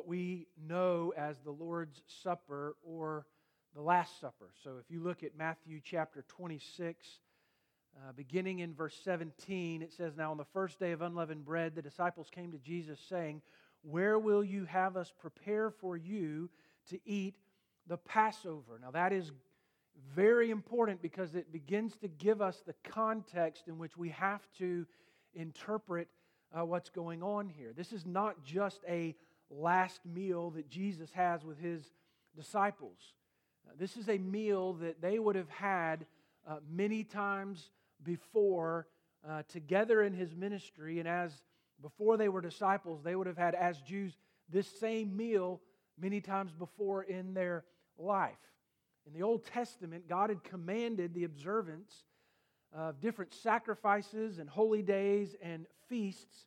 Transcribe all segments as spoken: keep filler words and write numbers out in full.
we know as the Lord's Supper or the Last Supper. So if you look at Matthew chapter twenty-six, uh, beginning in verse seventeen, it says, "Now on the first day of unleavened bread, the disciples came to Jesus saying, 'Where will you have us prepare for you to eat the Passover?'" Now that is very important because it begins to give us the context in which we have to interpret uh, what's going on here. This is not just a last meal that Jesus has with His disciples. Uh, this is a meal that they would have had uh, many times before uh, together in His ministry, and as before they were disciples, they would have had as Jews this same meal many times before in their life. In the Old Testament, God had commanded the observance of different sacrifices and holy days and feasts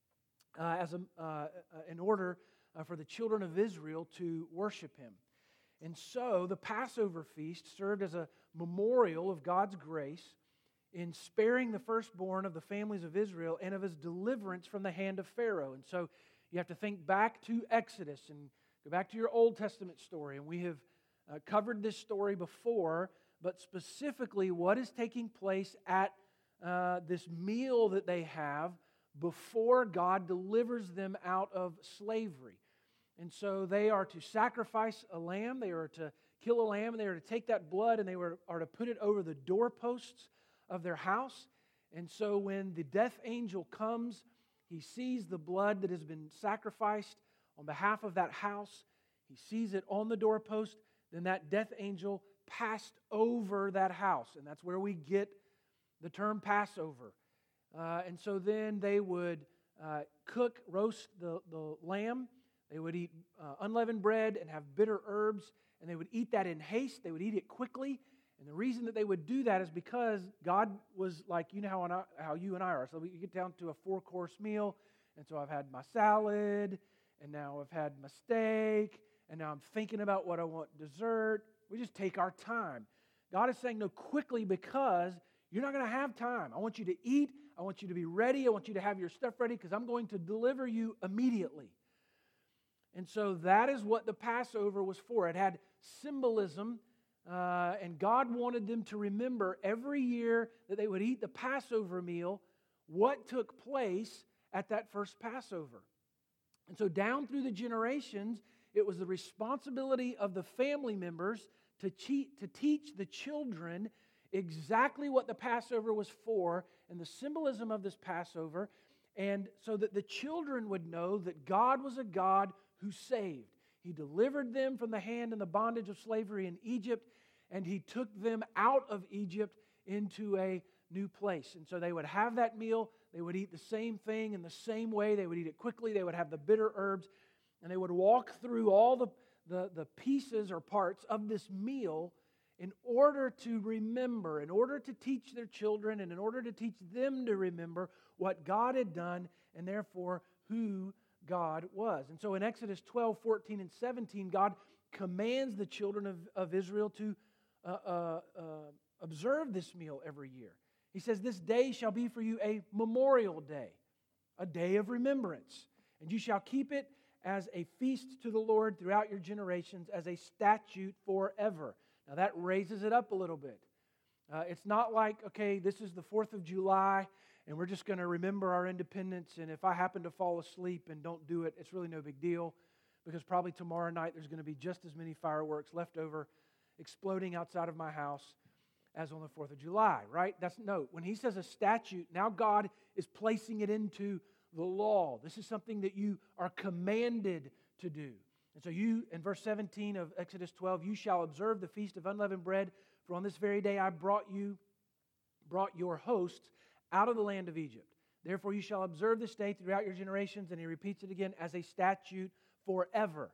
uh, as a, uh, in order uh, for the children of Israel to worship Him. And so the Passover feast served as a memorial of God's grace in sparing the firstborn of the families of Israel and of His deliverance from the hand of Pharaoh. And so you have to think back to Exodus and go back to your Old Testament story. And we have uh, covered this story before, but specifically what is taking place at uh, this meal that they have before God delivers them out of slavery. And so they are to sacrifice a lamb, they are to kill a lamb, and they are to take that blood and they were, are to put it over the doorposts of their house. And so when the death angel comes, he sees the blood that has been sacrificed on behalf of that house. He sees it on the doorpost. Then that death angel passed over that house. And that's where we get the term Passover. Uh, and so then they would uh, cook, roast the, the lamb. They would eat uh, unleavened bread and have bitter herbs. And they would eat that in haste. They would eat it quickly. And the reason that they would do that is because God was like, you know how, I, how you and I are. So we get down to a four-course meal. And so I've had my salad. And now I've had my steak. And now I'm thinking about what I want dessert. We just take our time. God is saying, no, quickly, because you're not going to have time. I want you to eat. I want you to be ready. I want you to have your stuff ready because I'm going to deliver you immediately. And so that is what the Passover was for. It had symbolism, uh, and God wanted them to remember every year that they would eat the Passover meal, what took place at that first Passover. And so down through the generations, it was the responsibility of the family members to, cheat, to teach the children exactly what the Passover was for and the symbolism of this Passover, and so that the children would know that God was a God who saved. He delivered them from the hand and the bondage of slavery in Egypt, and He took them out of Egypt into a new place. And so they would have that meal, they would eat the same thing in the same way, they would eat it quickly, they would have the bitter herbs, and they would walk through all the, the, the pieces or parts of this meal in order to remember, in order to teach their children, and in order to teach them to remember what God had done, and therefore who God was. And so in Exodus twelve, fourteen, and seventeen, God commands the children of, of Israel to uh, uh, uh, observe this meal every year. He says, "This day shall be for you a memorial day, a day of remembrance, and you shall keep it as a feast to the Lord throughout your generations, as a statute forever." Now that raises it up a little bit. Uh, it's not like, okay, this is the fourth of July, and we're just going to remember our independence, and if I happen to fall asleep and don't do it, it's really no big deal, because probably tomorrow night there's going to be just as many fireworks left over exploding outside of my house as on the fourth of July, right? That's no. When He says a statute, now God is placing it into the law. This is something that you are commanded to do. And so you, in verse seventeen of Exodus twelve, "You shall observe the feast of unleavened bread, for on this very day I brought you, brought your hosts out of the land of Egypt. Therefore you shall observe this day throughout your generations," and He repeats it again, "as a statute forever."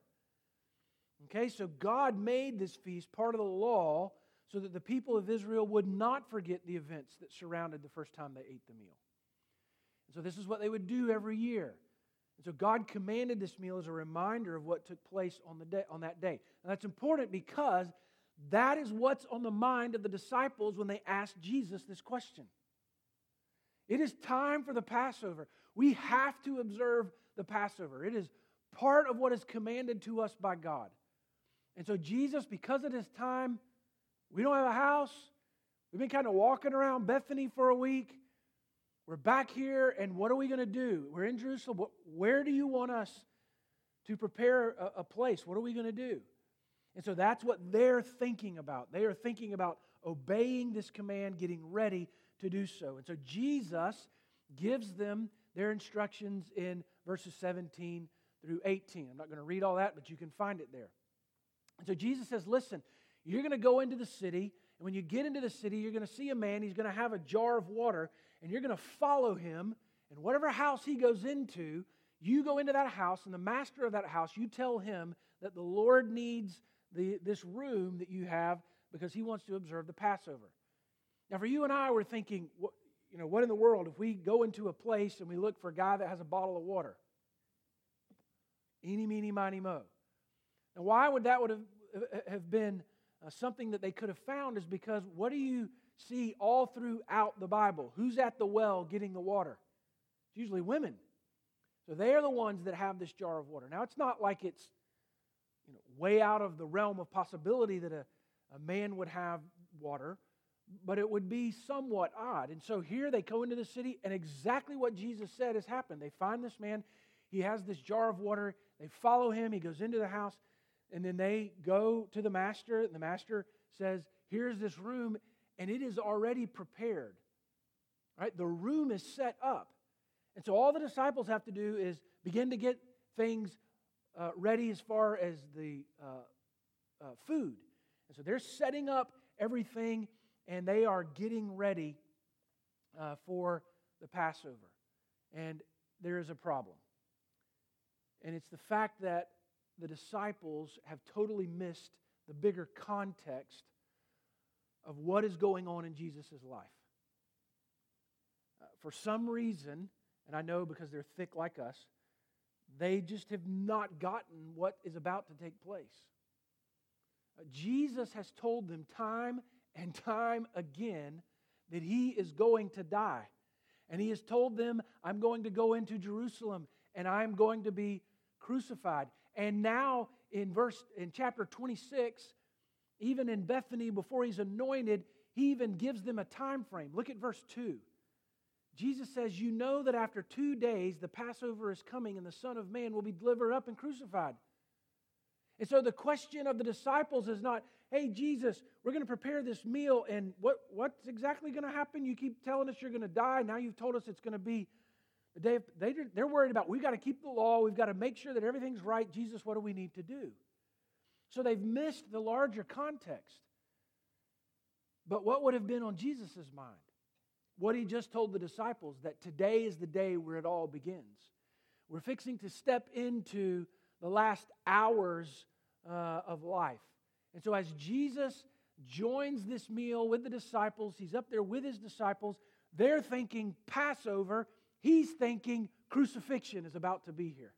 Okay, so God made this feast part of the law so that the people of Israel would not forget the events that surrounded the first time they ate the meal. And so this is what they would do every year. And so God commanded this meal as a reminder of what took place on the day, on that day. And that's important because that is what's on the mind of the disciples when they asked Jesus this question. It is time for the Passover. We have to observe the Passover. It is part of what is commanded to us by God. And so Jesus, because of this time, we don't have a house. We've been kind of walking around Bethany for a week. We're back here, and what are we going to do? We're in Jerusalem. Where do you want us to prepare a, a place? What are we going to do? And so that's what they're thinking about. They are thinking about obeying this command, getting ready to do so. And so Jesus gives them their instructions in verses seventeen through eighteen. I'm not going to read all that, but you can find it there. And so Jesus says, listen, you're going to go into the city, and when you get into the city, you're going to see a man. He's going to have a jar of water, and you're going to follow him. And whatever house he goes into, you go into that house, and the master of that house, you tell him that the Lord needs the, this room that you have because he wants to observe the Passover. Now, for you and I, we're thinking, what, you know, what in the world if we go into a place and we look for a guy that has a bottle of water? Eeny, meeny, miny, mo. Now, why would that would have, have been uh, something that they could have found is because what do you see all throughout the Bible? Who's at the well getting the water? It's usually women. So they are the ones that have this jar of water. Now, it's not like it's you know, way out of the realm of possibility that a, a man would have water, but it would be somewhat odd. And so here they go into the city, and exactly what Jesus said has happened. They find this man. He has this jar of water. They follow him. He goes into the house, and then they go to the master. And the master says, here's this room, and it is already prepared. Right? The room is set up. And so all the disciples have to do is begin to get things uh, ready as far as the uh, uh, food. And so they're setting up everything, and they are getting ready uh, for the Passover. And there is a problem. And it's the fact that the disciples have totally missed the bigger context of what is going on in Jesus' life. Uh, for some reason, and I know because they're thick like us, they just have not gotten what is about to take place. Uh, Jesus has told them time and time again that He is going to die. And He has told them, I'm going to go into Jerusalem and I'm going to be crucified. And now in verse in chapter twenty-six, even in Bethany before He's anointed, He even gives them a time frame. Look at verse two. Jesus says, you know that after two days the Passover is coming and the Son of Man will be delivered up and crucified. And so the question of the disciples is not, hey, Jesus, we're going to prepare this meal, and what, what's exactly going to happen? You keep telling us you're going to die. Now you've told us it's going to be the day. Of, they, they're worried about, we've got to keep the law. We've got to make sure that everything's right. Jesus, what do we need to do? So they've missed the larger context. But what would have been on Jesus' mind? What He just told the disciples, that today is the day where it all begins. We're fixing to step into the last hours uh, of life. And so as Jesus joins this meal with the disciples, He's up there with His disciples, they're thinking Passover, He's thinking crucifixion is about to be here.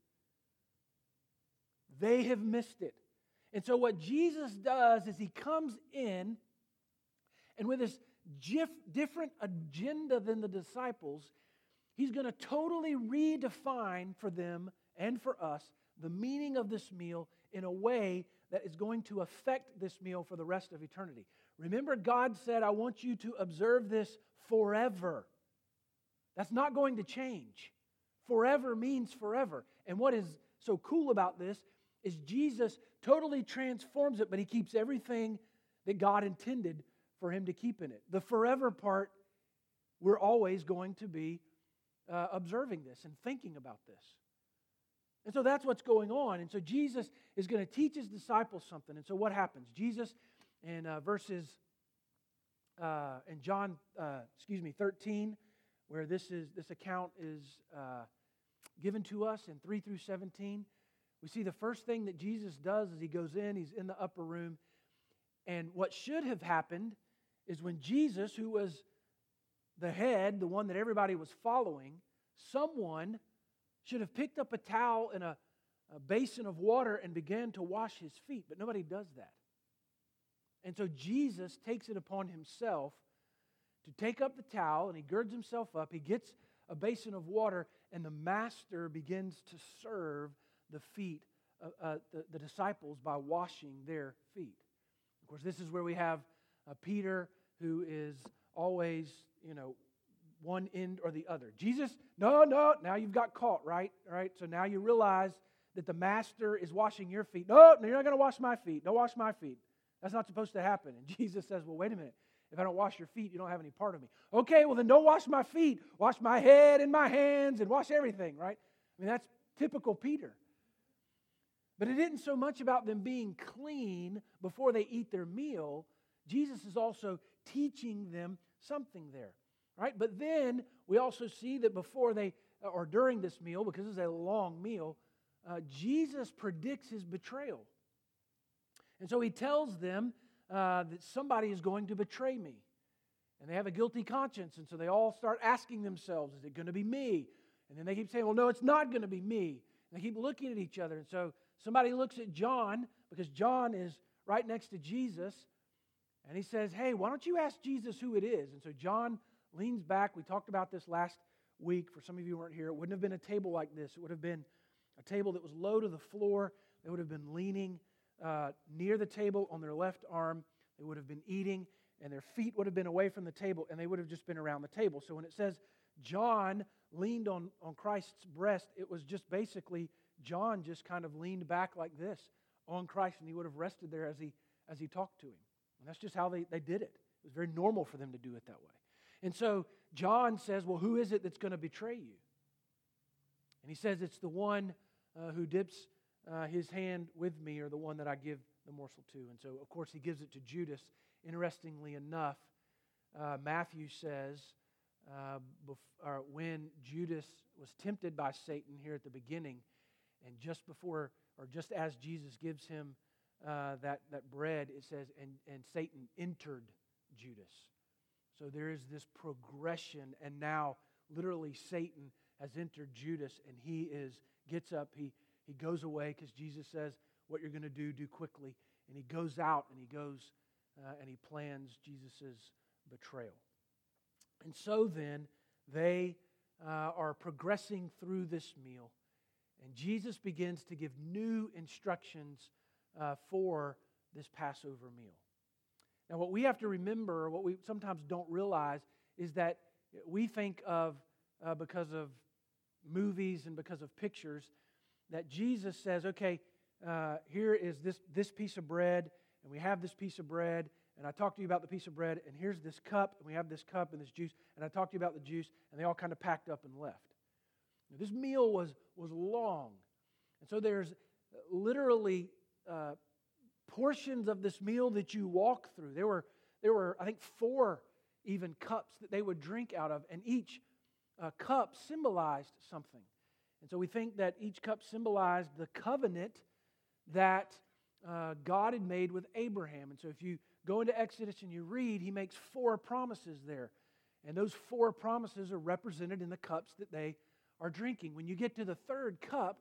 They have missed it. And so what Jesus does is He comes in, and with this different agenda than the disciples, He's going to totally redefine for them and for us the meaning of this meal in a way that is going to affect this meal for the rest of eternity. Remember, God said, I want you to observe this forever. That's not going to change. Forever means forever. And what is so cool about this is Jesus totally transforms it, but He keeps everything that God intended for Him to keep in it. The forever part, we're always going to be uh, observing this and thinking about this. And so that's what's going on. And so Jesus is going to teach His disciples something. And so what happens? Jesus in uh, verses, uh, in John, uh, excuse me, thirteen, where this is this account is uh, given to us in three through seventeen, we see the first thing that Jesus does is He goes in, He's in the upper room. And what should have happened is when Jesus, who was the head, the one that everybody was following, someone should have picked up a towel and a, a basin of water and began to wash His feet. But nobody does that. And so Jesus takes it upon Himself to take up the towel, and He girds Himself up. He gets a basin of water, and the Master begins to serve the feet, uh, uh, the, the disciples by washing their feet. Of course, this is where we have uh, Peter, who is always, you know, one end or the other. Jesus, no, no, now you've got caught, right? All right, so now you realize that the master is washing your feet. No, no, you're not going to wash my feet. Don't wash my feet. That's not supposed to happen. And Jesus says, well, wait a minute. If I don't wash your feet, you don't have any part of me. Okay, well then don't wash my feet. Wash my head and my hands and wash everything, right? I mean, that's typical Peter. But it isn't so much about them being clean before they eat their meal. Jesus is also teaching them something there, right? But then we also see that before they, or during this meal, because it's a long meal, uh, Jesus predicts his betrayal. And so he tells them uh, that somebody is going to betray me. And they have a guilty conscience, and so they all start asking themselves, is it going to be me? And then they keep saying, well, no, it's not going to be me. And they keep looking at each other. And so somebody looks at John, because John is right next to Jesus, and he says, hey, why don't you ask Jesus who it is? And so John leans back. We talked about this last week. For some of you who weren't here, it wouldn't have been a table like this. It would have been a table that was low to the floor. They would have been leaning uh, near the table on their left arm. They would have been eating, and their feet would have been away from the table, and they would have just been around the table. So when it says John leaned on, on Christ's breast, it was just basically John just kind of leaned back like this on Christ, and he would have rested there as he as he talked to him. And that's just how they, they did it. It was very normal for them to do it that way. And so John says, well, who is it that's going to betray you? And he says, it's the one uh, who dips uh, his hand with me, or the one that I give the morsel to. And so, of course, he gives it to Judas. Interestingly enough, uh, Matthew says, uh, bef- or when Judas was tempted by Satan here at the beginning, and just before, or just as Jesus gives him uh, that, that bread, it says, and, and Satan entered Judas. So there is this progression, and now literally Satan has entered Judas, and he is gets up, he, he goes away, because Jesus says, what you're going to do, do quickly. And he goes out, and he goes, uh, and he plans Jesus' betrayal. And so then, they uh, are progressing through this meal, and Jesus begins to give new instructions uh, for this Passover meal. Now, what we have to remember, what we sometimes don't realize, is that we think of, uh, because of movies and because of pictures, that Jesus says, okay, uh, here is this, this piece of bread, and we have this piece of bread, and I talked to you about the piece of bread, and here's this cup, and we have this cup and this juice, and I talked to you about the juice, and they all kind of packed up and left. Now, this meal was, was long, and so there's literally uh, portions of this meal that you walk through. There were, there were, I think, four even cups that they would drink out of, and each uh, cup symbolized something. And so we think that each cup symbolized the covenant that uh, God had made with Abraham. And so if you go into Exodus and you read, he makes four promises there. And those four promises are represented in the cups that they are drinking. When you get to the third cup,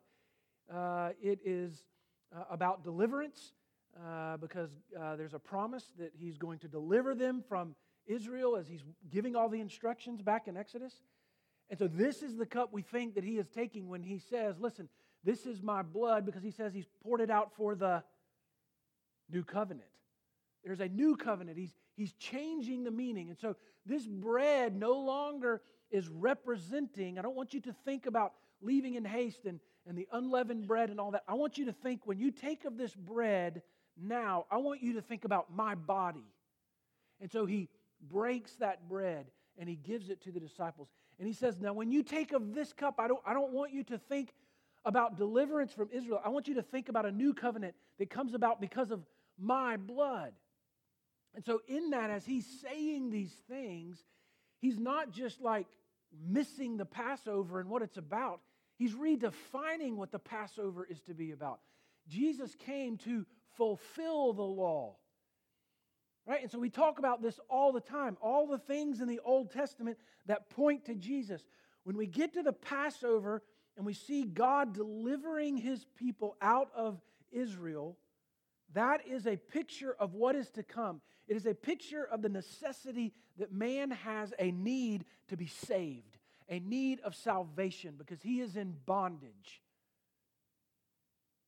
uh, it is uh, about deliverance, uh, because uh, there's a promise that he's going to deliver them from Israel as he's giving all the instructions back in Exodus. And so this is the cup we think that he is taking when he says, listen, this is my blood, because he says he's poured it out for the new covenant. There's a new covenant. He's, he's changing the meaning. And so this bread no longer is representing, I don't want you to think about leaving in haste and, and the unleavened bread and all that. I want you to think, when you take of this bread now, I want you to think about my body. And so he breaks that bread and he gives it to the disciples. And he says, now when you take of this cup, I don't, I don't want you to think about deliverance from Israel. I want you to think about a new covenant that comes about because of my blood. And so in that, as he's saying these things, he's not just like missing the Passover and what it's about. He's redefining what the Passover is to be about. Jesus came to fulfill the law. Right? And so we talk about this all the time. All the things in the Old Testament that point to Jesus. When we get to the Passover and we see God delivering his people out of Israel, that is a picture of what is to come. It is a picture of the necessity that man has a need to be saved, a need of salvation, because he is in bondage.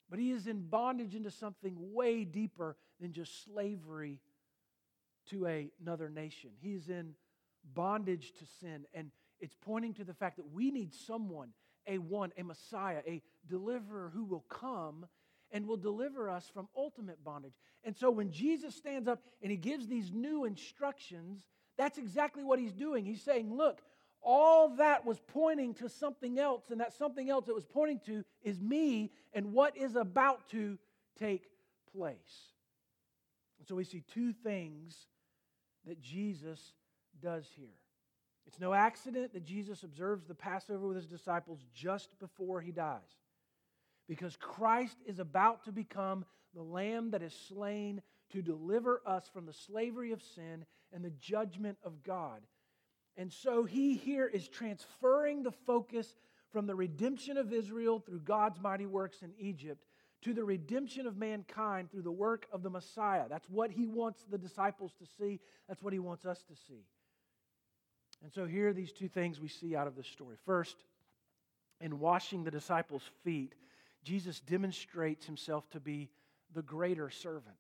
But he is in bondage into something way deeper than just slavery to a, another nation. He is in bondage to sin. And it's pointing to the fact that we need someone, a one, a Messiah, a deliverer who will come and will deliver us from ultimate bondage. And so when Jesus stands up and he gives these new instructions, that's exactly what he's doing. He's saying, look, all that was pointing to something else, and that something else it was pointing to is me and what is about to take place. And so we see two things that Jesus does here. It's no accident that Jesus observes the Passover with his disciples just before he dies, because Christ is about to become the Lamb that is slain to deliver us from the slavery of sin and the judgment of God. And so he here is transferring the focus from the redemption of Israel through God's mighty works in Egypt to the redemption of mankind through the work of the Messiah. That's what he wants the disciples to see. That's what he wants us to see. And so here are these two things we see out of this story. First, in washing the disciples' feet, Jesus demonstrates himself to be the greater servant.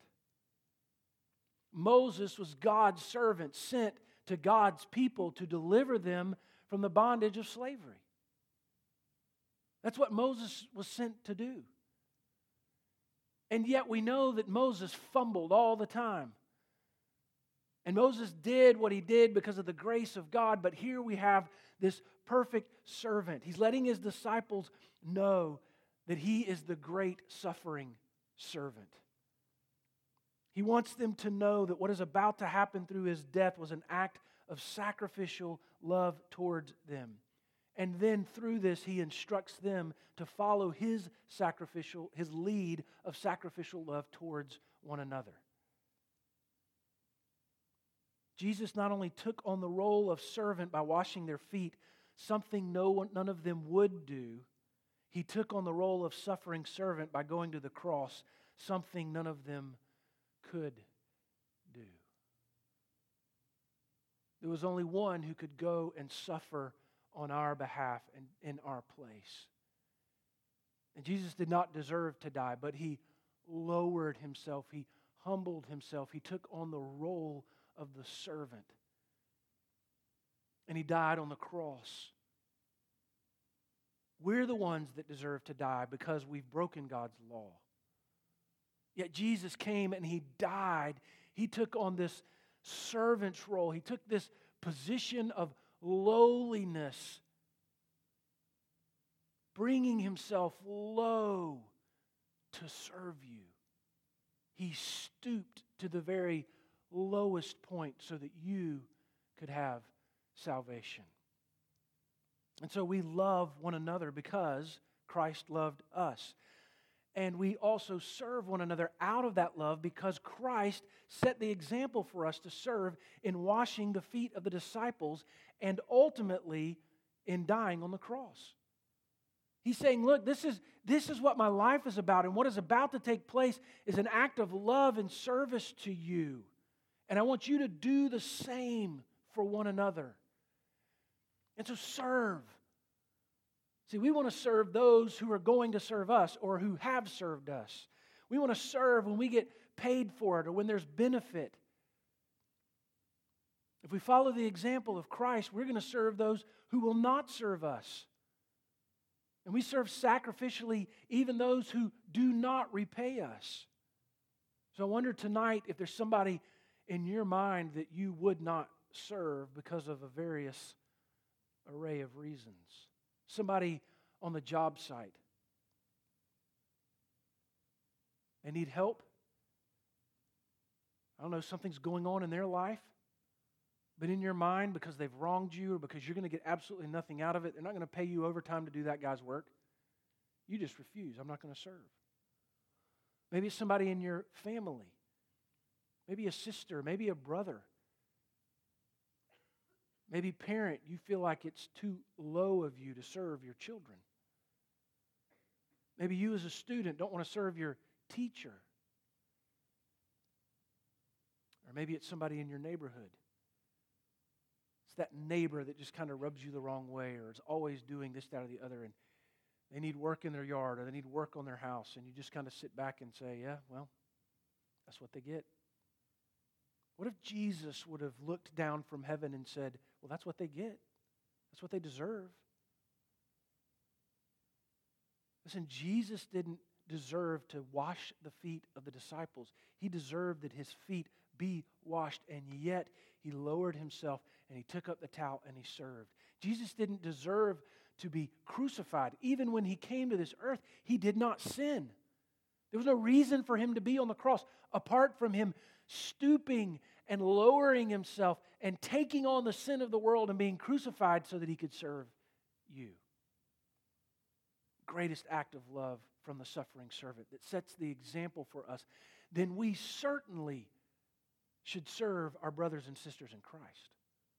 Moses was God's servant, sent to God's people to deliver them from the bondage of slavery. That's what Moses was sent to do. And yet we know that Moses fumbled all the time. And Moses did what he did because of the grace of God, but here we have this perfect servant. He's letting his disciples know that he is the great suffering servant. He wants them to know that what is about to happen through his death was an act of sacrificial love towards them. And then through this, he instructs them to follow his sacrificial, his lead of sacrificial love towards one another. Jesus not only took on the role of servant by washing their feet, something no one, none of them would do. He took on the role of suffering servant by going to the cross, something none of them could do. There was only one who could go and suffer on our behalf and in our place. And Jesus did not deserve to die, but he lowered himself. He humbled himself. He took on the role of the servant. And he died on the cross. We're the ones that deserve to die because we've broken God's law. Yet Jesus came and he died. He took on this servant's role. He took this position of lowliness, bringing himself low to serve you. He stooped to the very lowest point so that you could have salvation. And so we love one another because Christ loved us. And we also serve one another out of that love because Christ set the example for us to serve in washing the feet of the disciples and ultimately in dying on the cross. He's saying, look, this is, this is what my life is about, and what is about to take place is an act of love and service to you. And I want you to do the same for one another. And so serve. See, we want to serve those who are going to serve us or who have served us. We want to serve when we get paid for it or when there's benefit. If we follow the example of Christ, we're going to serve those who will not serve us. And we serve sacrificially even those who do not repay us. So I wonder tonight if there's somebody in your mind that you would not serve because of a various array of reasons. Somebody on the job site. They need help. I don't know, something's going on in their life. But in your mind, because they've wronged you or because you're going to get absolutely nothing out of it, they're not going to pay you overtime to do that guy's work. You just refuse. I'm not going to serve. Maybe it's somebody in your family. Maybe a sister. Maybe a brother. Maybe parent, you feel like it's too low of you to serve your children. Maybe you as a student don't want to serve your teacher. Or maybe it's somebody in your neighborhood. It's that neighbor that just kind of rubs you the wrong way or is always doing this, that, or the other. And they need work in their yard or they need work on their house, and you just kind of sit back and say, yeah, well, that's what they get. What if Jesus would have looked down from heaven and said, well, that's what they get. That's what they deserve. Listen, Jesus didn't deserve to wash the feet of the disciples. He deserved that his feet be washed, and yet he lowered himself and he took up the towel and he served. Jesus didn't deserve to be crucified. Even when he came to this earth, he did not sin. There was no reason for him to be on the cross apart from him stooping and lowering himself and taking on the sin of the world and being crucified so that he could serve you. Greatest act of love from the suffering servant that sets the example for us. Then we certainly should serve our brothers and sisters in Christ.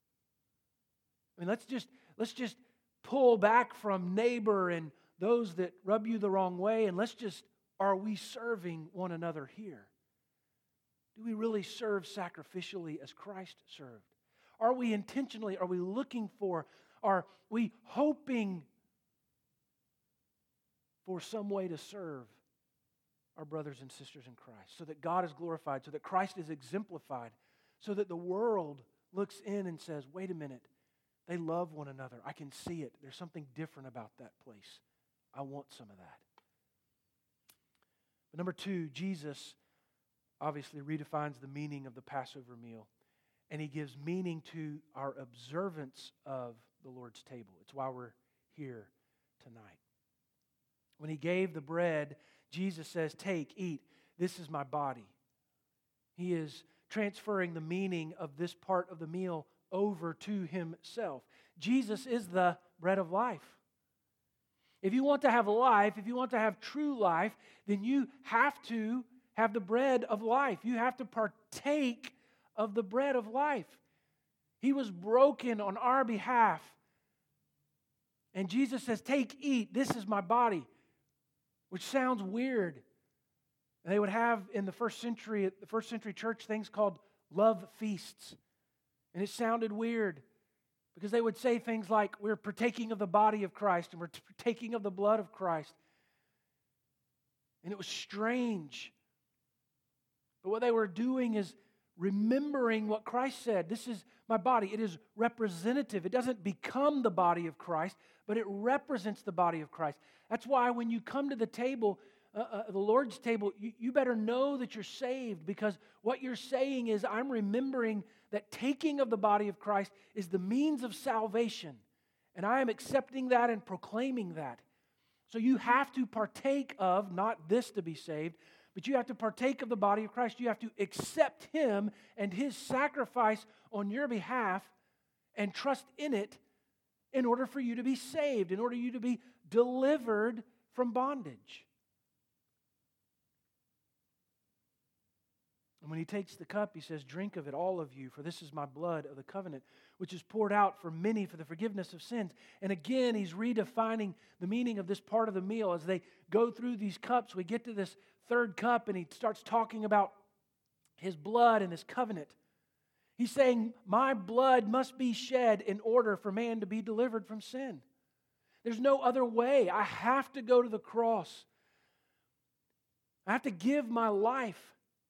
I mean, let's just let's just pull back from neighbor and those that rub you the wrong way, and let's just, are we serving one another here? Do we really serve sacrificially as Christ served? Are we intentionally, are we looking for, are we hoping for some way to serve our brothers and sisters in Christ so that God is glorified, so that Christ is exemplified, so that the world looks in and says, wait a minute, they love one another. I can see it. There's something different about that place. I want some of that. But number two, Jesus obviously redefines the meaning of the Passover meal, and he gives meaning to our observance of the Lord's table. It's why we're here tonight. When he gave the bread, Jesus says, take, eat, this is my body. He is transferring the meaning of this part of the meal over to himself. Jesus is the bread of life. If you want to have life, if you want to have true life, then you have to have the bread of life. You have to partake of the bread of life. He was broken on our behalf. And Jesus says, take, eat, this is my body. Which sounds weird. And they would have in the first century, the first century church, things called love feasts. And it sounded weird because they would say things like, we're partaking of the body of Christ and we're partaking of the blood of Christ. And it was strange. But what they were doing is remembering what Christ said. This is my body. It is representative. It doesn't become the body of Christ, but it represents the body of Christ. That's why when you come to the table, uh, uh, the Lord's table, you, you better know that you're saved, because what you're saying is, I'm remembering that taking of the body of Christ is the means of salvation, and I am accepting that and proclaiming that. So you have to partake of, not this to be saved, but you have to partake of the body of Christ. You have to accept Him and His sacrifice on your behalf and trust in it in order for you to be saved, in order for you to be delivered from bondage. And when He takes the cup, He says, drink of it, all of you, for this is my blood of the covenant, which is poured out for many for the forgiveness of sins. And again, He's redefining the meaning of this part of the meal. As they go through these cups, we get to this third cup, and He starts talking about His blood and His covenant. He's saying, my blood must be shed in order for man to be delivered from sin. There's no other way. I have to go to the cross. I have to give my life.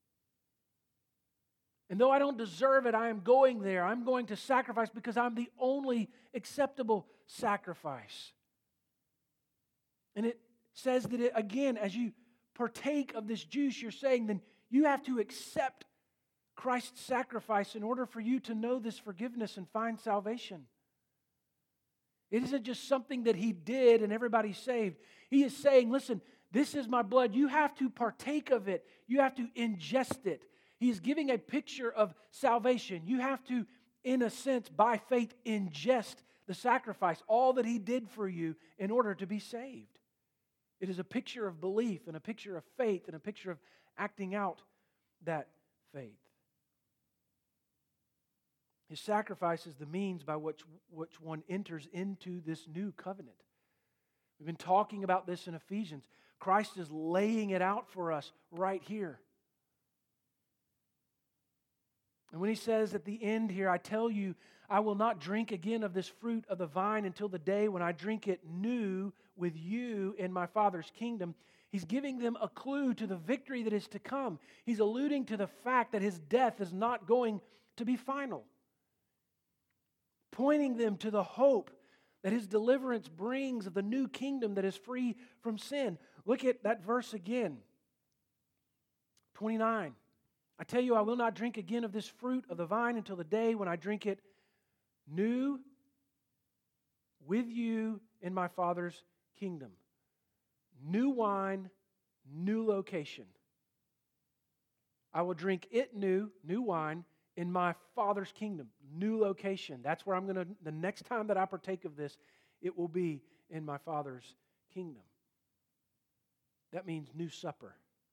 And though I don't deserve it, I am going there. I'm going to sacrifice because I'm the only acceptable sacrifice. And it says that, it, again, as you partake of this juice, you're saying then you have to accept Christ's sacrifice in order for you to know this forgiveness and find salvation. It isn't just something that He did and everybody's saved. He is saying, listen, this is my blood. You have to partake of it. You have to ingest it. He is giving a picture of salvation. You have to, in a sense, by faith, ingest the sacrifice, all that He did for you in order to be saved. It is a picture of belief and a picture of faith and a picture of acting out that faith. His sacrifice is the means by which, which one enters into this new covenant. We've been talking about this in Ephesians. Christ is laying it out for us right here. And when He says at the end here, I tell you, I will not drink again of this fruit of the vine until the day when I drink it new with you in my Father's kingdom. He's giving them a clue to the victory that is to come. He's alluding to the fact that his death is not going to be final, pointing them to the hope that his deliverance brings of the new kingdom that is free from sin. Look at that verse again. twenty-nine. I tell you, I will not drink again of this fruit of the vine until the day when I drink it new with you in my Father's kingdom. New wine, new location. I will drink it new, new wine, in my Father's kingdom. New location. That's where I'm going to, the next time that I partake of this, it will be in my Father's kingdom. That means new supper.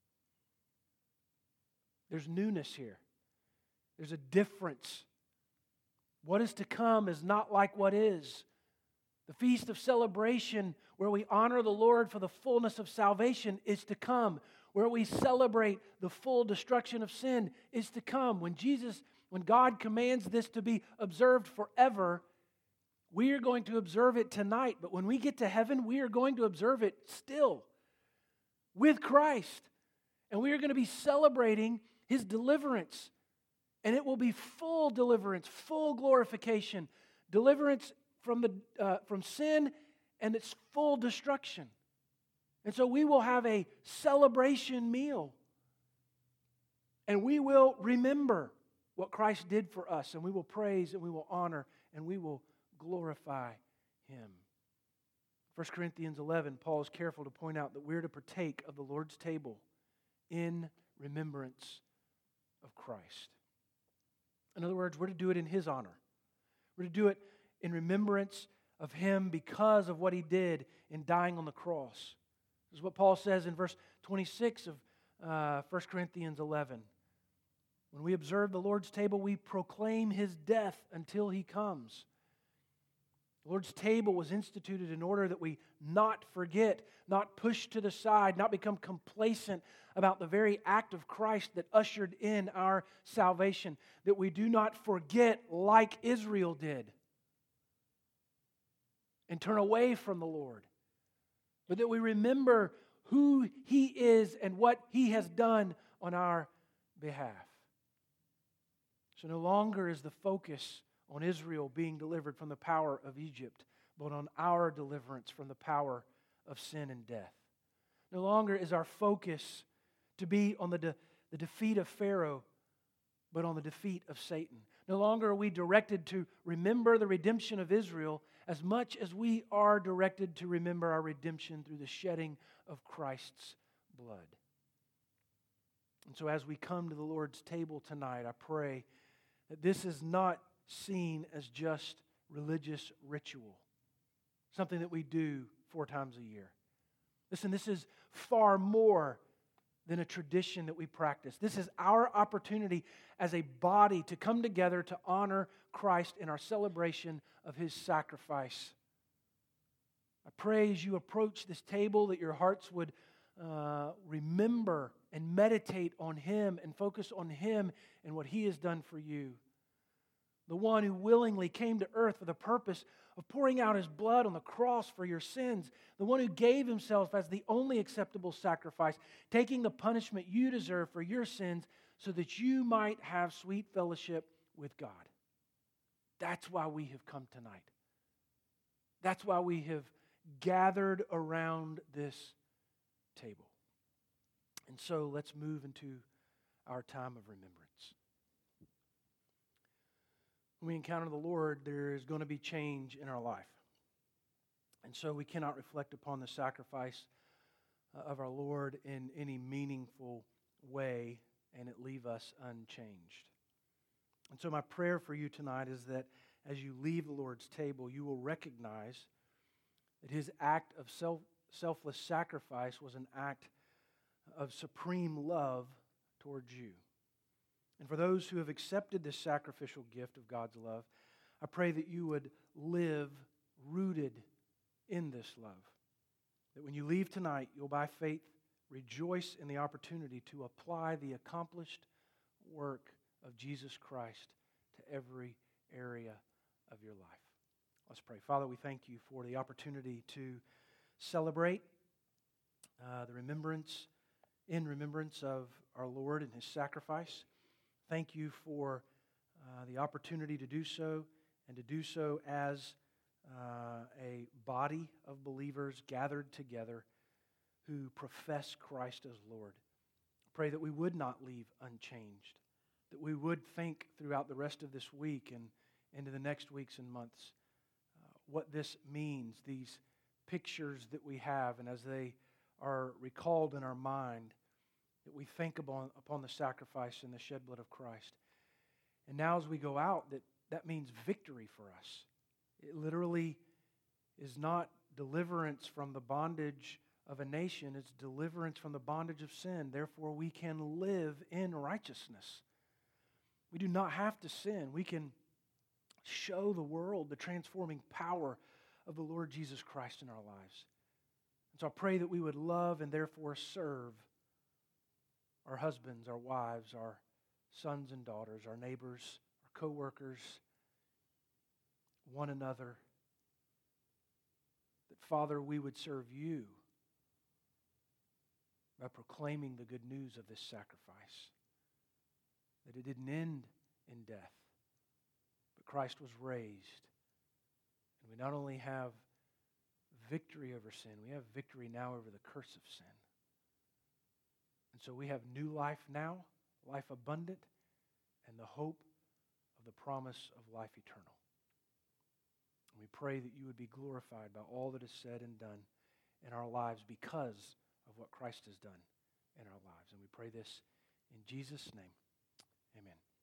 There's newness here. There's a difference. What is to come is not like what is. The feast of celebration, where we honor the Lord for the fullness of salvation, is to come. Where we celebrate the full destruction of sin is to come. When Jesus, when God commands this to be observed forever, we are going to observe it tonight. But when we get to heaven, we are going to observe it still with Christ. And we are going to be celebrating His deliverance. And it will be full deliverance, full glorification, deliverance from the uh, from sin and its full destruction. And so we will have a celebration meal. And we will remember what Christ did for us. And we will praise and we will honor and we will glorify Him. First Corinthians eleven, Paul is careful to point out that we're to partake of the Lord's table in remembrance of Christ. In other words, we're to do it in His honor. We're to do it in remembrance of Him because of what He did in dying on the cross. This is what Paul says in verse twenty-six of uh, First Corinthians eleven. When we observe the Lord's table, we proclaim His death until He comes. The Lord's table was instituted in order that we not forget, not push to the side, not become complacent about the very act of Christ that ushered in our salvation, that we do not forget like Israel did and turn away from the Lord, but that we remember who He is and what He has done on our behalf. So no longer is the focus on Israel being delivered from the power of Egypt, but on our deliverance from the power of sin and death. No longer is our focus to be on the, de- the defeat of Pharaoh, but on the defeat of Satan. No longer are we directed to remember the redemption of Israel as much as we are directed to remember our redemption through the shedding of Christ's blood. And so as we come to the Lord's table tonight, I pray that this is not seen as just religious ritual, something that we do four times a year. Listen, this is far more than a tradition that we practice. This is our opportunity as a body to come together to honor Christ in our celebration of His sacrifice. I pray as you approach this table that your hearts would uh, remember and meditate on Him and focus on Him and what He has done for you. The one who willingly came to earth for the purpose of pouring out His blood on the cross for your sins. The one who gave Himself as the only acceptable sacrifice, taking the punishment you deserve for your sins so that you might have sweet fellowship with God. That's why we have come tonight. That's why we have gathered around this table. And so let's move into our time of remembrance. When we encounter the Lord, there is going to be change in our life. And so we cannot reflect upon the sacrifice of our Lord in any meaningful way and it leave us unchanged. And so my prayer for you tonight is that as you leave the Lord's table, you will recognize that His act of self, selfless sacrifice was an act of supreme love towards you. And for those who have accepted this sacrificial gift of God's love, I pray that you would live rooted in this love. That when you leave tonight, you'll by faith rejoice in the opportunity to apply the accomplished work of Jesus Christ to every area of your life. Let's pray. Father, we thank you for the opportunity to celebrate uh, the remembrance, in remembrance of our Lord and His sacrifice. Thank you for uh, the opportunity to do so, and to do so as uh, a body of believers gathered together who profess Christ as Lord. Pray that we would not leave unchanged, that we would think throughout the rest of this week and into the next weeks and months uh, what this means, these pictures that we have, and as they are recalled in our mind, that we think upon, upon the sacrifice and the shed blood of Christ. And now as we go out, that, that means victory for us. It literally is not deliverance from the bondage of a nation, it's deliverance from the bondage of sin. Therefore, we can live in righteousness. We do not have to sin. We can show the world the transforming power of the Lord Jesus Christ in our lives. And so I pray that we would love and therefore serve our husbands, our wives, our sons and daughters, our neighbors, our co-workers, one another. That, Father, we would serve you by proclaiming the good news of this sacrifice. That it didn't end in death, but Christ was raised. And we not only have victory over sin, we have victory now over the curse of sin. And so we have new life now, life abundant, and the hope of the promise of life eternal. And we pray that you would be glorified by all that is said and done in our lives because of what Christ has done in our lives. And we pray this in Jesus' name. Amen.